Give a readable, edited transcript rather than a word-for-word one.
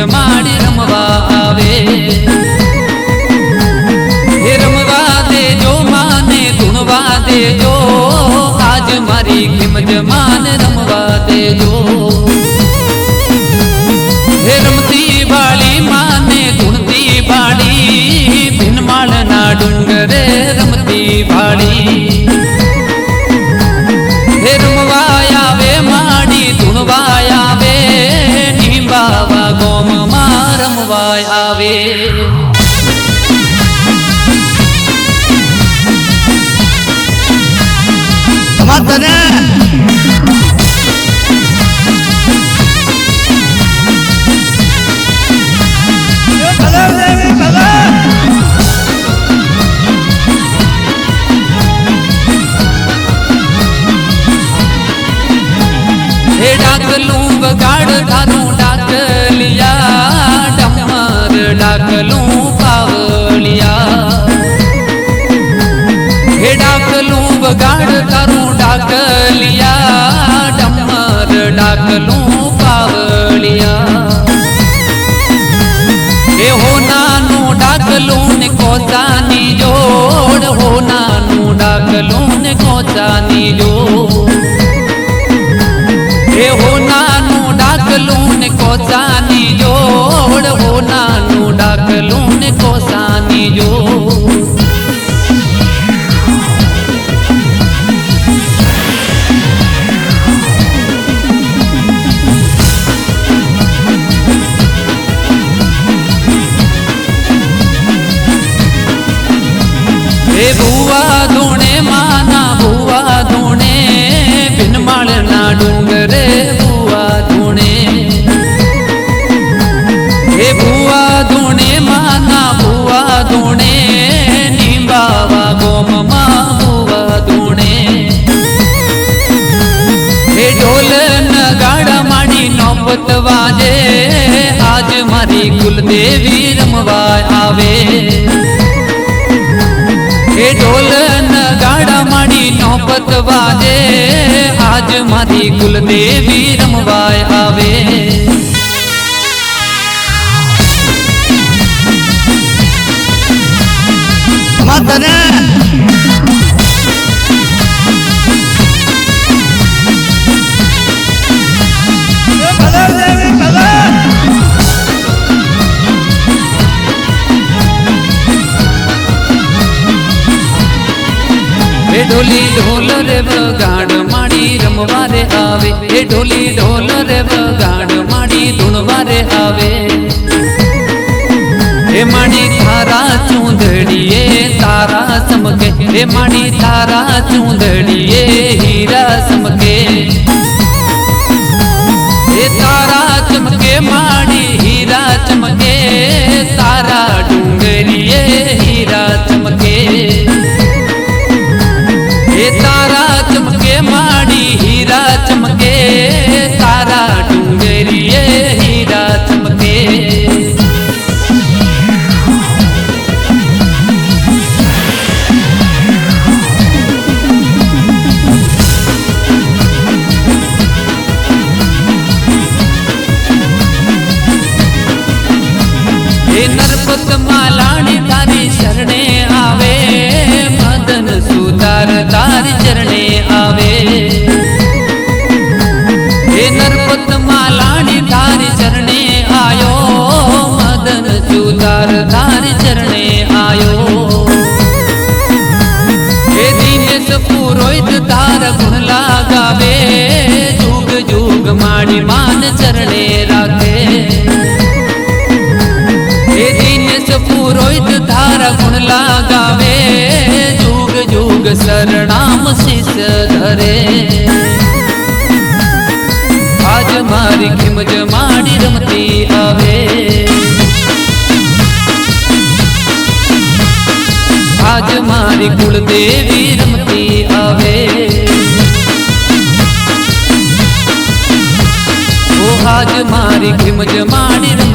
जमाड़ी रमवा आवे। हे रमवा दे जो माने गुणवा दे जो, आज मारी खिम जमान रमवा दे जो। हे रमती बाड़ी माने गुणती बाड़ी, भिनमाल ना डूंगरे रमती बाड़ी। हे रमवा आवे माड़ी धुणवा आवे, नींबावा गोम मा रमवा आवे। हे डाकलू बगाड़ धारू डाकलिया, डमर डाकलू पावलिया। हे डाकलू बगाड़ धारू डाकलिया, डमर डाकलू पावलिया। हे हो नानू डाकलू ने कोचानी जोड़, हो नानू डाकलू ने कोचानी जोड़। हे हो नानू डाकलू ने कोचानी जोड़, हो नानू डाकलू ने कोचानी जोड़। हे बुआ धोणे माना बुआ धोणे, भिनमाल ना डूंगरे बुआ धोणे। हे बुआ धोणे माना बुआ धोणे, नींबावा गोम मा बुआ धोणे। हे ढोल नगाड़ा माड़ी नौबत वाजे, आज मारी कुलदेवी रमवा आवे। हे ढोल नगाड़ा माड़ी नौबत वाजे, आज मारी कुलदेवी रमवा आवे। हे ढोली ढोल रे बगाड़ माड़ी रमवा रे आवे। हे ढोली ढोल रे बगाड़ माड़ी धुणवा रे आवे। हे माड़ी थारा चूंदड़िए तारा समके, हे माड़ी थारा चूंदड़िए हीरा समके। हे तारा चमके माड़ी हीरा चमके, तारा डूंगरिए हीरा चमके। हे तारा चमके माड़ी हीरा चमके, तारा डूंगरिए हीरा चमके। हे नरपत मालानी तारी शरणे आवे, मदन सुतार तारी चरणे आवे। हे नरपत मालानी तारी चरणे आयो, मदन सुतार तारी चरणे आयो। हे दीनेश पुरोहित तार गुण लगावे, जुग जुग माड़ी मान चरणे राखे। हे दीनेश पुरोहित तारा गुण लगावे, जुग जुग सरनाम शीश धरे। आज मारी खिम जमाड़ी रमती आवे। आज मारी कुलदेवी रमती आवे। ओ आज मारी खिम जमाड़ी